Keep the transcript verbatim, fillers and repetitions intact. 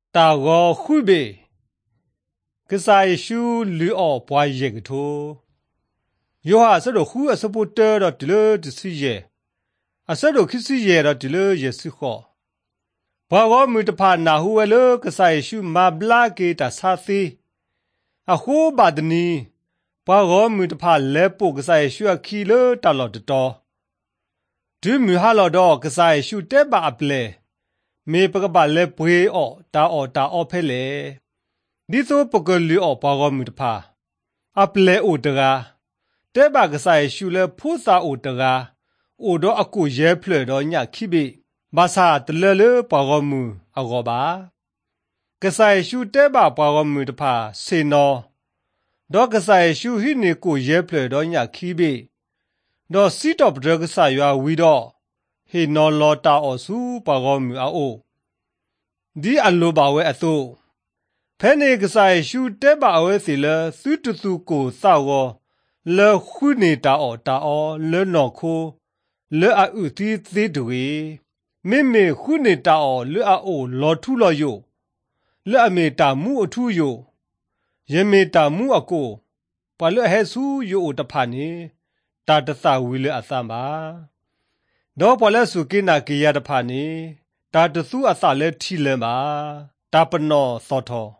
တာကောခွေကစားရှူလူအော်ပွားရဲ့ကထိုယောဟာဆဒခုအစပုတ်တော်တလေတစီရဲ့အစဒခစီရဲ့တလေရဲ့စခောဘာကောမူတဖာနာဟုဝဲလကစားရှူမဘလာကေတာစာသီအခုဘာဒနီဘာကောမူတဖာလဲပုတ်ကစားရှူအခီလတလော်တတော်ဒီမူဟာလော်တော့ကစားရှူတဲပါအပလေမေပကပါလဲပွေအော်တာအော်တာအော်ဖဲလေဒီဆိုပကလူအော်ဘာကောမူတဖာအပလေအိုတကာတဲပါကစားရှူလဲဖိုးစာအိုတကာအိုတော့အကူရဲဖလေတော့ညခိပိဘာသာတလဲလေဘာကောမူအကောပါကစားရှူတဲပါဘာကောမူတဖာစေနောတော့ကစားရှူဟိနေကိုရဲဖလေတော့ညခိပိတော့စီတော့ပဒကစားရွာဝီတော့ဟေနော်လောတာအော်စုဘာကောမူအိုဒီအလိုပါဝဲအသို့ဖဲနေကစားရှူတဲပါအဝဲစီလဲသူတူသူကိုစောက်ကောလဲခုနေတာအော်တာအော်လဲနော်ခိုလဲအဥတီသေးတွေမေမေခုနေတာအော်လဲအိုလော်ထူလော်ယိုလဲအမေတာမှုအထူးယိုယမေတာမှုအကိုပါလဲဟဲဆူယိုတဖာနေတာတသဝီလဲအသမပါတော့ပါလဲစုကိနာကေရတဖာနေတာတသူအသလဲထီလဲပါတာပနောသောထော